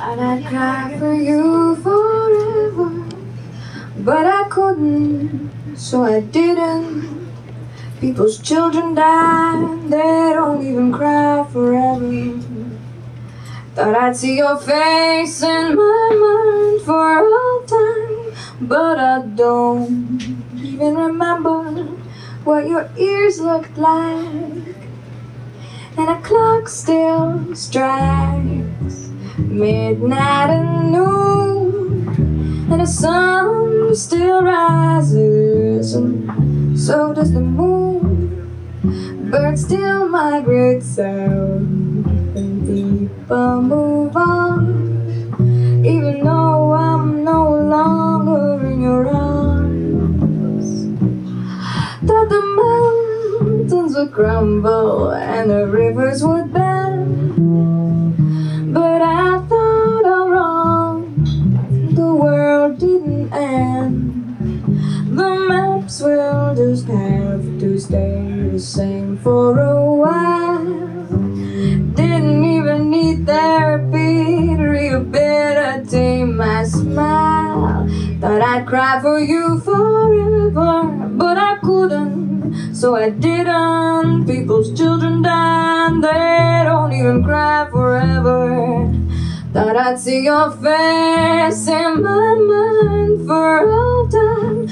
And I'd cry for you forever, but I couldn't, so I didn't. People's children die, they don't even cry forever. Thought I'd see your face in my mind for all time, but I don't even remember what your ears looked like. And a clock still strikes midnight and noon, and the sun still rises, and so does the moon. Birds still migrate south, and people move on, even though I'm no longer in your arms. Thought the mountains would crumble and the rivers would bend, but I thought all wrong. The world didn't end. The maps will just have to stay the same for a while. Didn't even need therapy to rehabilitate my smile. Thought I'd cry for you forever, but I couldn't, so I didn't. People's children die, and they don't even cry forever. Thought I'd see your face in my mind for all time,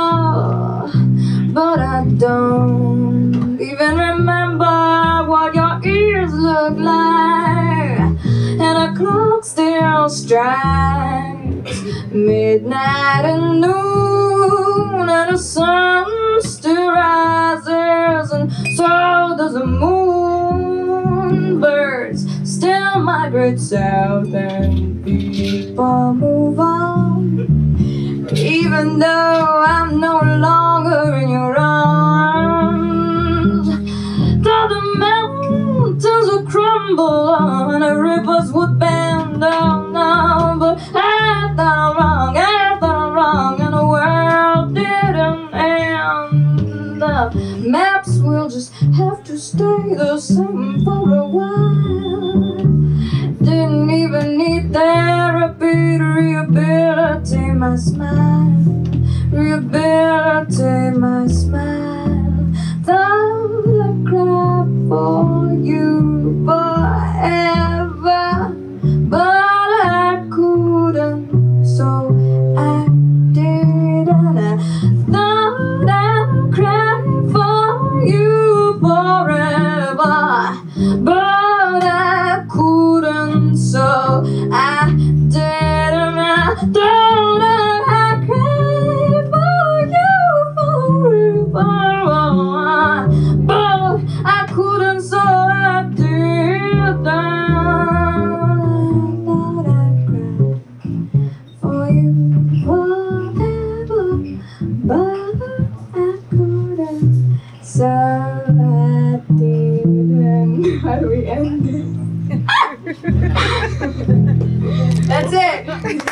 but I don't even remember what your ears look like. And the clock still strikes midnight and noon, and the sun still rises, and so does the moon. Birds still migrate south, and people move on, even though I'm no longer in your arms. Though the mountains would crumble and the rivers would bend down, but I thought wrong, and the world didn't end. The maps will just have to stay the same for a while. Didn't even need therapy to rehabilitate my smile, rehabilitate my smile. Thought I'd cry for you forever, but I couldn't, so I did. And I thought I'd cry for you forever, but I couldn't, so I did. And I thought I'd cry for you forever, but I couldn't, so I did. Thought I'd cry for you forever, but I couldn't, so I didn't. How do we end this? That's it!